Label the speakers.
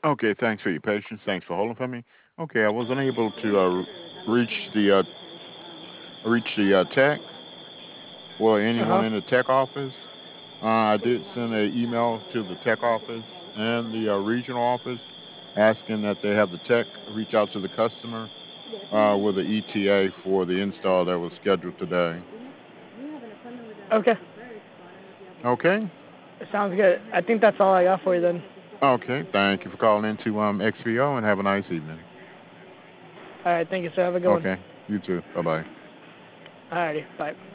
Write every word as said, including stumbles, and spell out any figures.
Speaker 1: Okay, thanks for your patience. Thanks for holding for me. Okay, I was unable to uh, reach the uh, reach the uh, tech or
Speaker 2: Uh
Speaker 1: anyone
Speaker 2: huh.
Speaker 1: in the tech office. Uh, I did send an email to the tech office and the uh, regional office asking that they have the tech reach out to the customer uh, with the E T A for the install that was scheduled today.
Speaker 2: Okay.
Speaker 1: Okay.
Speaker 2: Sounds good. I think that's all I got for you then.
Speaker 1: Okay. Thank you for calling into um, X V O and have a nice evening.
Speaker 2: All right. Thank you, sir. Have a good one.
Speaker 1: Okay. You too. Bye bye.
Speaker 2: All righty. Bye.